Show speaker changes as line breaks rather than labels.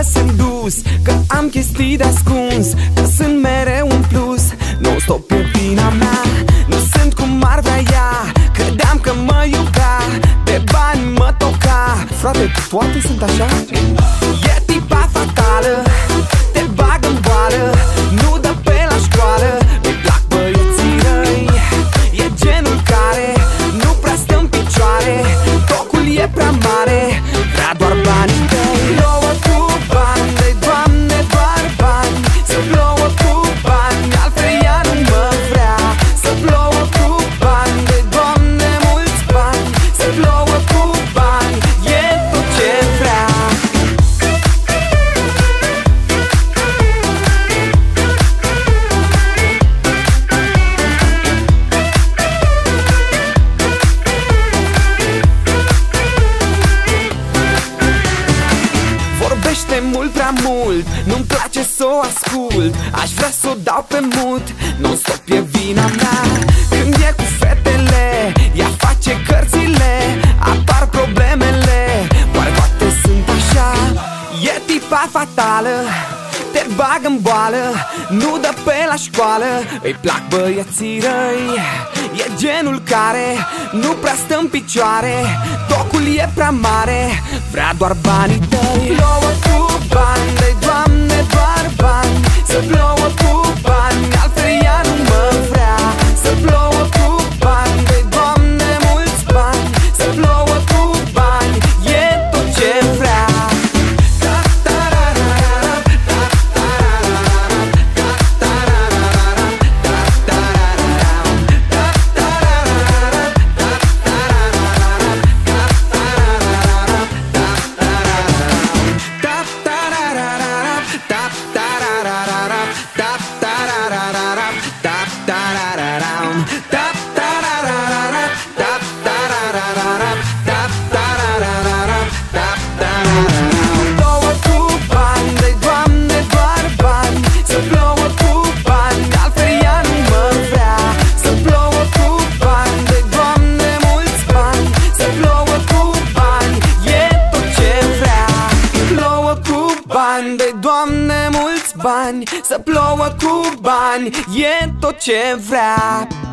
sunt dus, că am chestii de ascuns, că sunt mereu un plus. Nu stop pe vina mea, nu sunt cum ar vrea ea. Credeam că mă iubea, de bani mă toca. Frate, toate sunt așa? E tipa fatală, te bagă în boală, nu dă pe la școală. Îi plac băieții răi, e genul care nu prea stă în picioare. Tocul e prea mare, vrea doar banii tăi. Plouă cu bani, dă-i Doamne doar bani. Să plouă cu bani, altfel ea nu mă vrea. Să plouă cu bani, dă-i Doamne mulți bani. Să plouă cu bani, e tot ce vrea. Vorbește mult prea mult, nu-mi place să o ascult. Aș vrea să o dau pe mut, non-stop e vina mea. Când e cu fetele, ea face cărțile, apar problemele. Oare toate sunt așa? E tipa fatală, te bagă în boală, nu dă pe la școală. Îi plac băieții răi, e genul care nu prea stă în picioare. Tocul e prea mare, vrea doar banii tăi. Plouă cu bani, dă-i Doamne doar bani. Să plouă cu bani, altfel ea nu mă vrea. Să plouă cu bani, dă-i Doamne mulți bani. Să plouă cu bani, e tot ce vrea. Plouă cu bani, dă-i Doamne doar bani. Să plouă cu bani, altfel ea nu mă vrea. Să plouă cu bani, dă-i Doamne mulți bani. Să plouă cu bani, e tot ce vrea. Plouă cu bani, dă-i Doamne mulți bani. Să plouă cu bani, e tot ce vrea.